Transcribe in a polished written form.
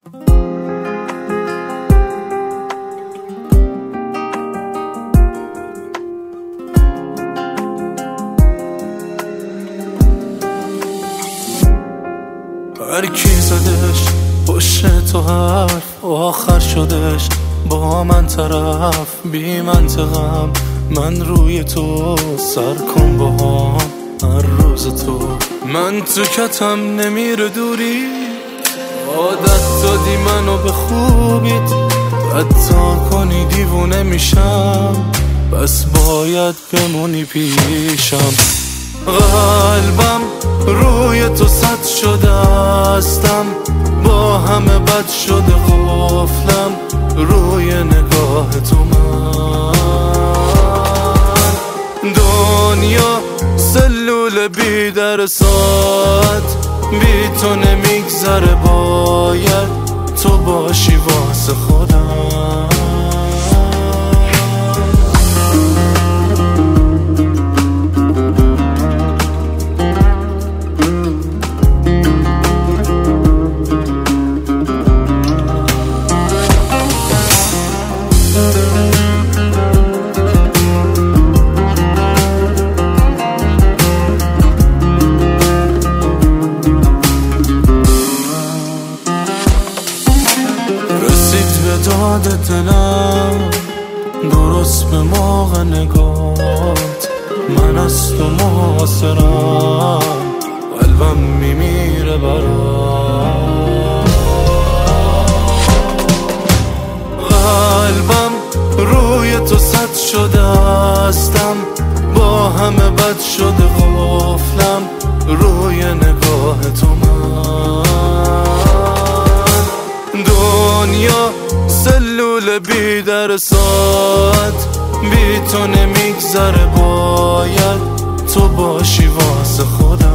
هر کی زدش پشت تو حرف آخر شدش با من طرف بی منطقم. من روی تو سر کن با هم هر روز تو. من تو کتم نمیره دوری، عادت دادی منو به خوبیت. حتی کنی دیوونه میشم، بس باید بمونی پیشم. قلبم روی تو سد شده استم، با همه بد شده غفلم روی نگاه تو. من دنیا سلول بی در ساعت، بی تو نمیگذره، باید تو باشی واسه خودم. داد دلم درست به موقع نگات، من از تو محاصرم، قلبم میمیره برات. قلبم روی تو سد شده استم، با همه بد شده غفلم روی نگاه تو. من دنیا سلول بی در ساعت، بی تو نمیگذره، باید تو باشی واسه خودم.